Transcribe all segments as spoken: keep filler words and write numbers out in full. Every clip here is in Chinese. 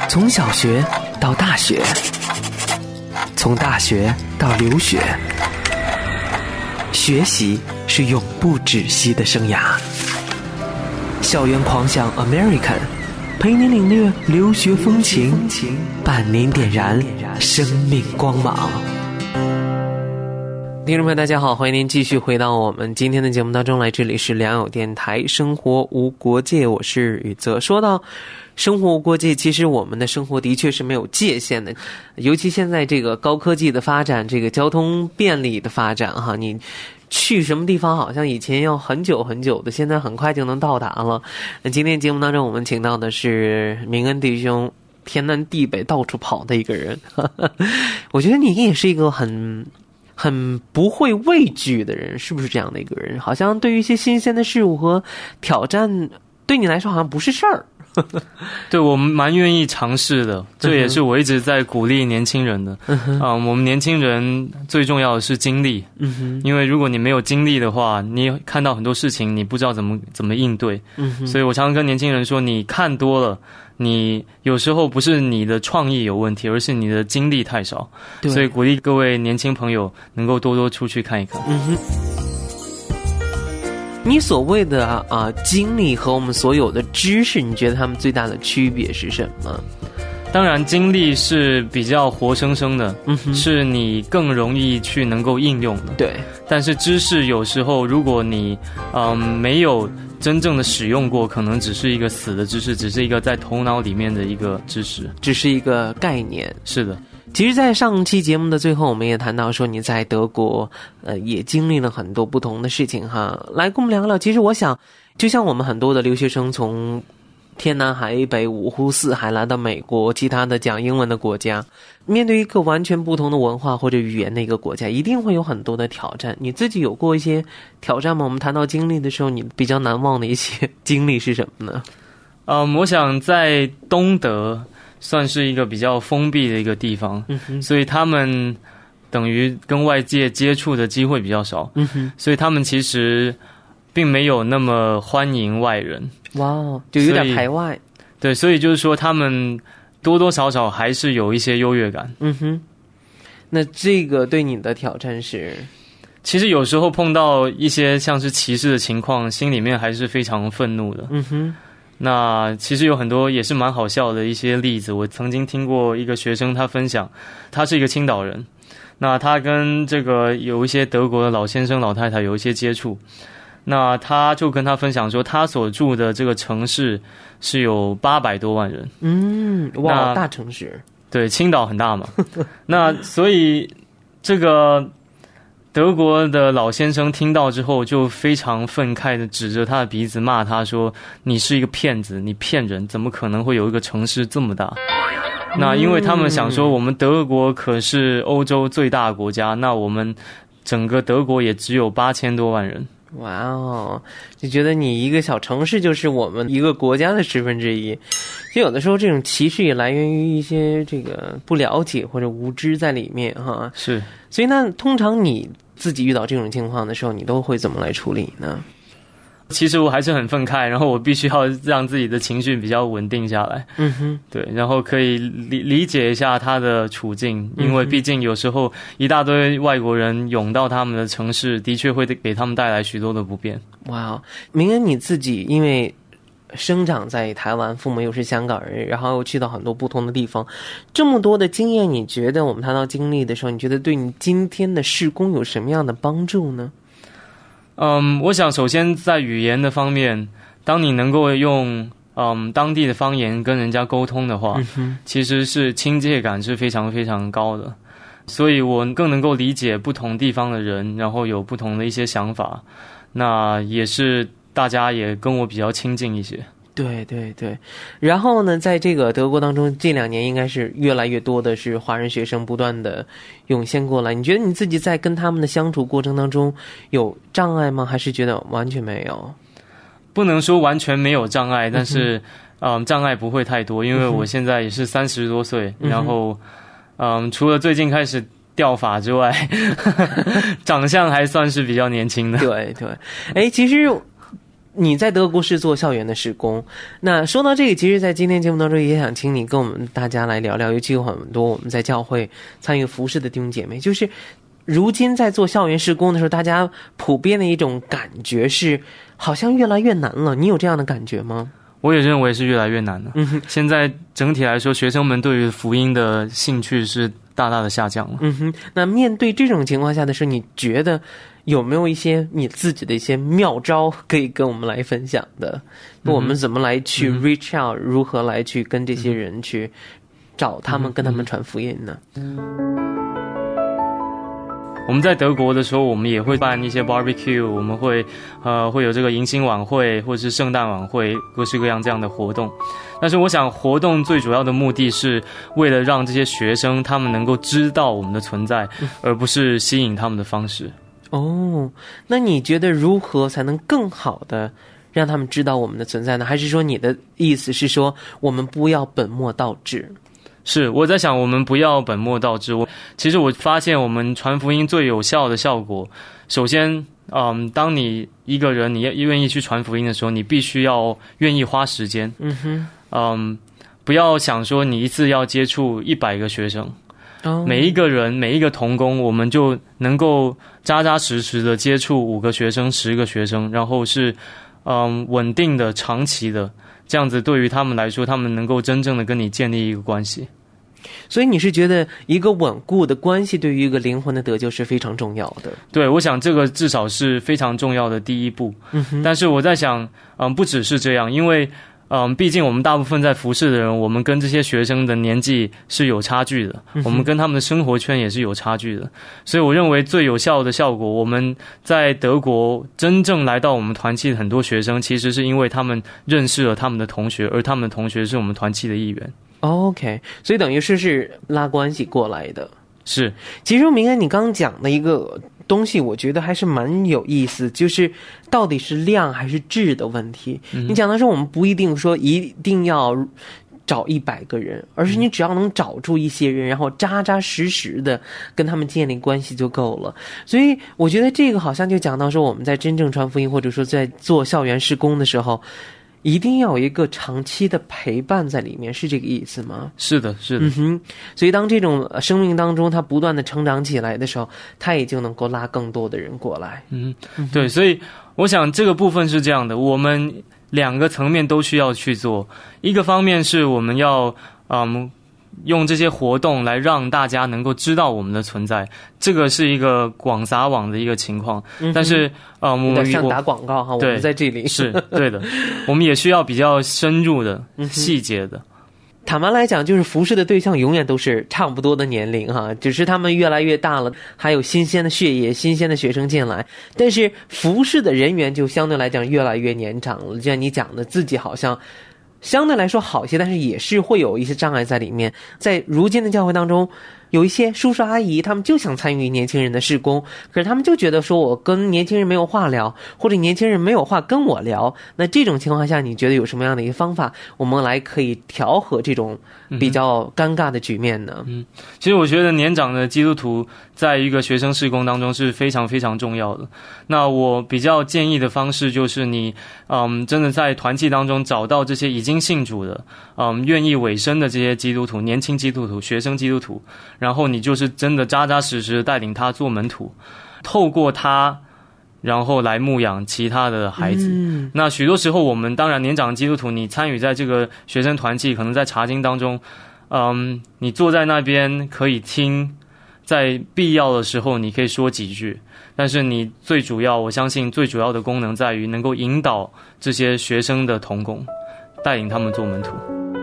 从小学到大学，从大学到留学，学习是永不止息的生涯。校园狂想 American 陪您领略留学风情，伴您点燃生命光芒。听众朋友大家好，欢迎您继续回到我们今天的节目当中来，这里是良友电台生活无国界，我是宇泽。说到生活无国界，其实我们的生活的确是没有界限的，尤其现在这个高科技的发展，这个交通便利的发展哈，你去什么地方好像以前要很久很久的，现在很快就能到达了。那今天节目当中我们请到的是明恩弟兄，天南地北到处跑的一个人我觉得你也是一个很很不会畏惧的人，是不是这样的一个人？好像对于一些新鲜的事物和挑战，对你来说好像不是事儿。 对，我们蛮愿意尝试的，这也是我一直在鼓励年轻人的。嗯哼、呃，我们年轻人最重要的是经历。嗯哼，因为如果你没有经历的话，你看到很多事情，你不知道怎么怎么应对。嗯哼，所以我常常跟年轻人说，你看多了，你有时候不是你的创意有问题，而是你的经历太少。所以鼓励各位年轻朋友能够多多出去看一看。嗯哼。 你所谓的啊、呃、经历和我们所有的知识，你觉得它们最大的区别是什么？ 当然经历是比较活生生的、嗯、是你更容易去能够应用的。对，但是知识有时候如果你嗯没有真正的使用过，可能只是一个死的知识，只是一个在头脑里面的一个知识， 只是一个概念。 是的。 其实在上期节目的最后，我们也谈到说你在德国呃也经历了很多不同的事情哈，来跟我们聊聊。其实我想就像我们很多的留学生从天南海北五湖四海来到美国其他的讲英文的国家，面对一个完全不同的文化或者语言的一个国家，一定会有很多的挑战。你自己有过一些挑战吗？我们谈到经历的时候，你比较难忘的一些经历是什么呢？ 嗯，我想在东德算是一个比较封闭的一个地方、嗯、所以他们等于跟外界接触的机会比较少、嗯、所以他们其实并没有那么欢迎外人。 哇，就有点排外。 对，所以就是说他们多多少少还是有一些优越感。 嗯哼，那这个对你的挑战是？ 其实有时候碰到一些像是歧视的情况，心里面还是非常愤怒的。嗯哼，那其实有很多也是蛮好笑的一些例子。我曾经听过一个学生他分享，他是一个青岛人，那他跟这个有一些德国的老先生老太太有一些接触，那他就跟他分享说他所住的这个城市是有八百多万人。 嗯，哇，大城市。 对，青岛很大嘛那所以这个德国的老先生听到之后就非常愤慨的指着他的鼻子骂他说，你是一个骗子，你骗人，怎么可能会有一个城市这么大。那因为他们想说我们德国可是欧洲最大的国家，那我们整个德国也只有八千多万人。 哇哦，就觉得你一个小城市就是我们一个国家的十分之一。就有的时候这种歧视也来源于一些这个不了解或者无知在里面哈。 是， 所以那通常你自己遇到这种情况的时候，你都会怎么来处理呢？ 其实我还是很愤慨，然后我必须要让自己的情绪比较稳定下来。嗯哼，对，然后可以理理解一下他的处境，因为毕竟有时候一大堆外国人涌到他们的城市，的确会给他们带来许多的不便。 哇，明恩你自己因为生长在台湾，父母又是香港人，然后又去到很多不同的地方，这么多的经验，你觉得我们谈到经历的时候，你觉得对你今天的事工有什么样的帮助呢？ 嗯，我想首先在语言的方面，当你能够用嗯当地的方言跟人家沟通的话、嗯、其实是亲切感是非常非常高的，所以我更能够理解不同地方的人，然后有不同的一些想法，那也是大家也跟我比较亲近一些。 对对对，然后呢，在这个德国当中，这两年应该是越来越多的是华人学生不断的涌现过来。你觉得你自己在跟他们的相处过程当中有障碍吗？还是觉得完全没有？ 不能说完全没有障碍，但是嗯、呃，障碍不会太多，因为我现在也是三十多岁、嗯、然后嗯、呃，除了最近开始掉发之外长相还算是比较年轻的。 对对，哎，其实你在德国是做校园的事工，那说到这个，其实在今天节目当中也想请你跟我们大家来聊聊，尤其有很多我们在教会参与服事的弟兄姐妹，就是如今在做校园事工的时候，大家普遍的一种感觉是好像越来越难了，你有这样的感觉吗？ 我也认为是越来越难了。嗯，现在整体来说，学生们对于福音的兴趣是大大的下降了。 嗯哼，那面对这种情况下的时候，你觉得有没有一些你自己的一些妙招可以跟我们来分享的？嗯、我们怎么来去 reach out，、嗯、如何来去跟这些人去找他们，嗯、跟他们传福音呢？嗯我们在德国的时候，我们也会办一些 barbecue， 我们会呃会有这个迎新晚会或者是圣诞晚会，各式各样这样的活动。但是我想活动最主要的目的是为了让这些学生他们能够知道我们的存在，嗯、而不是吸引他们的方式。 哦，那你觉得如何才能更好的让他们知道我们的存在呢？还是说你的意思是说我们不要本末倒置？ 是，我在想我们不要本末倒置。我其实我发现我们传福音最有效的效果，首先嗯，当你一个人你愿意去传福音的时候，你必须要愿意花时间。嗯哼，嗯，不要想说你一次要接触一百个学生，哦、每一个人每一个同工，我们就能够扎扎实实的接触五个学生、十个学生，然后是嗯稳定的、长期的。这样子对于他们来说，他们能够真正的跟你建立一个关系。 所以你是觉得一个稳固的关系对于一个灵魂的得救是非常重要的？ 对，我想这个至少是非常重要的第一步。嗯哼，但是我在想，嗯，不只是这样，因为嗯，毕竟我们大部分在服事的人，我们跟这些学生的年纪是有差距的，嗯、我们跟他们的生活圈也是有差距的。所以我认为最有效的效果，我们在德国真正来到我们团契的很多学生，其实是因为他们认识了他们的同学，而他们的同学是我们团契的一员。 OK， 所以等于是是拉关系过来的。 是， 其实明恩你刚刚讲的一个东西，我觉得还是蛮有意思，就是到底是量还是质的问题。嗯、你讲的是我们不一定说一定要找一百个人，而是你只要能找出一些人，然后扎扎实实的跟他们建立关系就够了。所以我觉得这个好像就讲到说我们在真正传福音，或者说在做校园事工的时候，一定要有一个长期的陪伴在里面，是这个意思吗？ 是的，是的。 嗯哼，所以当这种生命当中它不断的成长起来的时候，它也就能够拉更多的人过来。 嗯，对，所以我想这个部分是这样的，我们两个层面都需要去做。一个方面是我们要嗯用这些活动来让大家能够知道我们的存在，这个是一个广撒网的一个情况。嗯、但是，呃，我们像打广告哈，我们在这里是对的，我们也需要比较深入的、细节的。 坦白来讲，就是服事的对象永远都是差不多的年龄哈，只是他们越来越大了，还有新鲜的血液、新鲜的学生进来，但是服事的人员就相对来讲越来越年长了。就像你讲的，自己好像相对来说好一些，但是也是会有一些障碍在里面。在如今的教会当中，有一些叔叔阿姨他们就想参与年轻人的事工，可是他们就觉得说我跟年轻人没有话聊，或者年轻人没有话跟我聊。那这种情况下，你觉得有什么样的一个方法我们来可以调和这种比较尴尬的局面呢？ 嗯，其实我觉得年长的基督徒在一个学生事工当中是非常非常重要的。那我比较建议的方式就是你嗯，真的在团契当中找到这些已经信主的嗯，愿意委身的这些基督徒，年轻基督徒、学生基督徒，然后你就是真的扎扎实实的带领他做门徒，透过他然后来牧养其他的孩子。嗯、那许多时候我们当然年长的基督徒，你参与在这个学生团契，可能在查经当中嗯，你坐在那边可以听，在必要的时候你可以说几句，但是你最主要，我相信最主要的功能在于能够引导这些学生的同工，带领他们做门徒。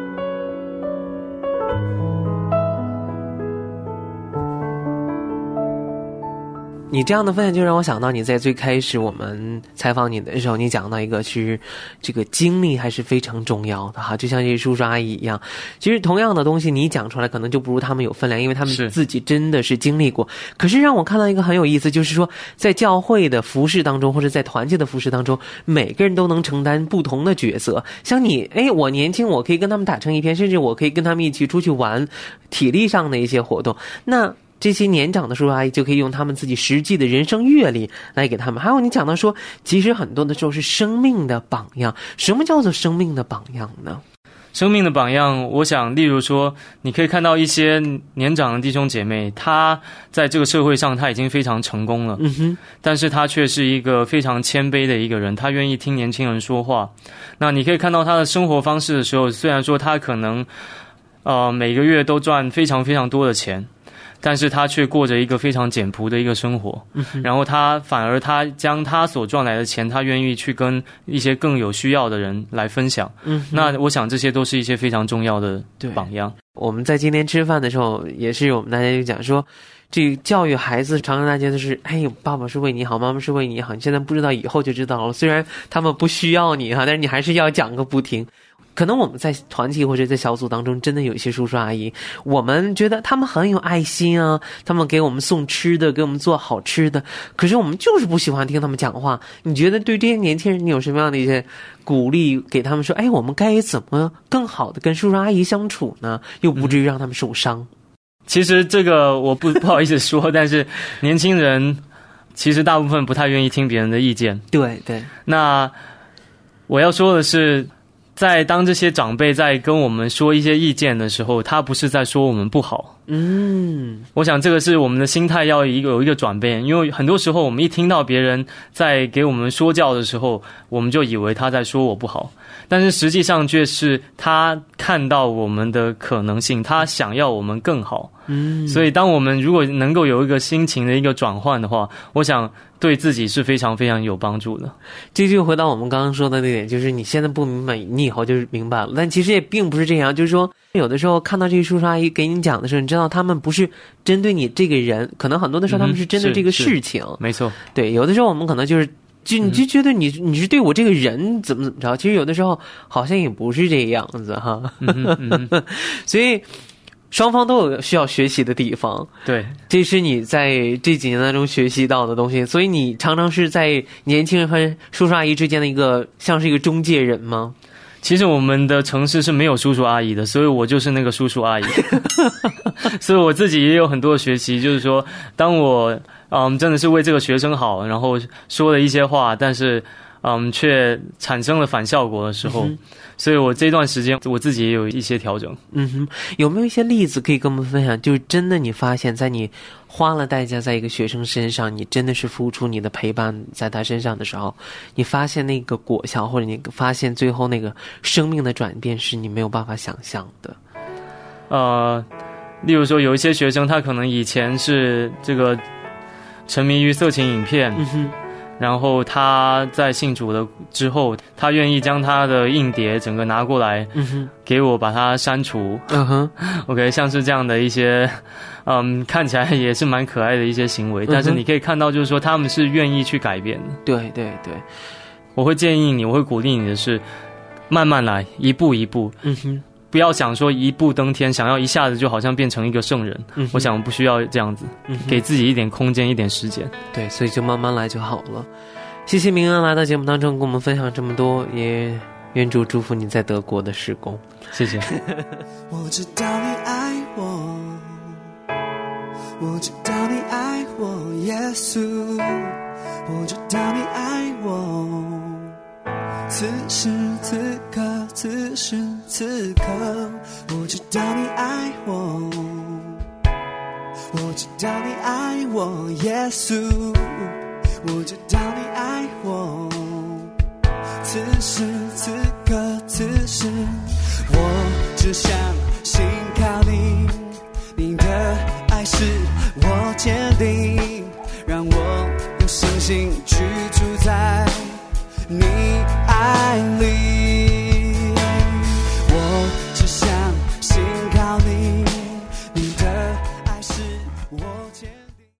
你这样的分享就让我想到你在最开始我们采访你的时候，你讲到一个是这个经历还是非常重要的哈，就像这些叔叔阿姨一样，其实同样的东西你讲出来可能就不如他们有分量，因为他们自己真的是经历过。可是让我看到一个很有意思，就是说在教会的服事当中，或者在团契的服事当中，每个人都能承担不同的角色。像你，哎，我年轻，我可以跟他们打成一片，甚至我可以跟他们一起出去玩，体力上的一些活动。那这些年长的叔叔阿姨就可以用他们自己实际的人生阅历来给他们。还有你讲到说，其实很多的时候是生命的榜样。什么叫做生命的榜样呢？ 生命的榜样，我想例如说，你可以看到一些年长的弟兄姐妹，他在这个社会上他已经非常成功了， 嗯哼， 但是他却是一个非常谦卑的一个人，他愿意听年轻人说话。那你可以看到他的生活方式的时候，虽然说他可能呃每个月都赚非常非常多的钱，但是他却过着一个非常简朴的一个生活，嗯、然后他反而他将他所赚来的钱，他愿意去跟一些更有需要的人来分享。嗯，那我想这些都是一些非常重要的榜样。 我们在今天吃饭的时候，也是我们大家就讲说，这个教育孩子，常常大家都是，哎，爸爸是为你好，妈妈是为你好，你现在不知道，以后就知道了。虽然他们不需要你哈，但是你还是要讲个不停。可能我们在团体或者在小组当中，真的有一些叔叔阿姨，我们觉得他们很有爱心啊，他们给我们送吃的，给我们做好吃的，可是我们就是不喜欢听他们讲话。你觉得对这些年轻人，你有什么样的一些鼓励给他们说，哎，我们该怎么更好的跟叔叔阿姨相处呢？又不至于让他们受伤。嗯、 其实这个我不不好意思说，但是年轻人其实大部分不太愿意听别人的意见。 对对。 那我要说的是，在当这些长辈在跟我们说一些意见的时候，他不是在说我们不好。嗯，我想这个是我们的心态要一个有一个转变，因为很多时候我们一听到别人在给我们说教的时候，我们就以为他在说我不好，但是实际上却是他看到我们的可能性，他想要我们更好。嗯，所以当我们如果能够有一个心情的一个转换的话，我想对自己是非常非常有帮助的。 这就回到我们刚刚说的那点，就是你现在不明白，你以后就是明白了。但其实也并不是这样，就是说有的时候看到这些叔叔阿姨给你讲的时候，你知道他们不是针对你这个人，可能很多的时候他们是针对这个事情。嗯、 没错， 对，有的时候我们可能就是就你就觉得你你是对我这个人怎么怎么着，其实有的时候好像也不是这个样子哈。嗯嗯、所以双方都有需要学习的地方。 对， 这是你在这几年当中学习到的东西，所以你常常是在年轻人和叔叔阿姨之间的一个像是一个中介人吗？ 其实我们的城市是没有叔叔阿姨的，所以我就是那个叔叔阿姨。所以我自己也有很多的学习，就是说当我嗯真的是为这个学生好，然后说了一些话，但是嗯却产生了反效果的时候、嗯、所以我这段时间我自己也有一些调整。 嗯哼，有没有一些例子可以跟我们分享，就是真的你发现在你花了代价在一个学生身上，你真的是付出你的陪伴在他身上的时候，你发现那个果效，或者你发现最后那个生命的转变是你没有办法想象的。 呃例如说有一些学生他可能以前是这个沉迷于色情影片、嗯哼，然后他在信主的之后，他愿意将他的硬碟整个拿过来、嗯、哼，给我把它删除。嗯哼 OK， 像是这样的一些嗯，看起来也是蛮可爱的一些行为、嗯、但是你可以看到就是说他们是愿意去改变的。对对对，我会建议你，我会鼓励你的是慢慢来，一步一步。嗯哼，不要想说一步登天，想要一下子就好像变成一个圣人、嗯、我想不需要这样子、嗯、给自己一点空间一点时间。 对，所以就慢慢来就好了。谢谢明恩来到节目当中跟我们分享这么多，也愿主祝福你在德国的事工。 谢谢。 我知道你爱我，我知道你爱我，耶稣，我知道你爱我，此时此刻，此时此刻，我知道你爱我，我知道你爱我，耶稣，我知道你爱我，此时此刻，此时，我只想信靠你，你的爱使我坚定，让我用信心居住在你爱里。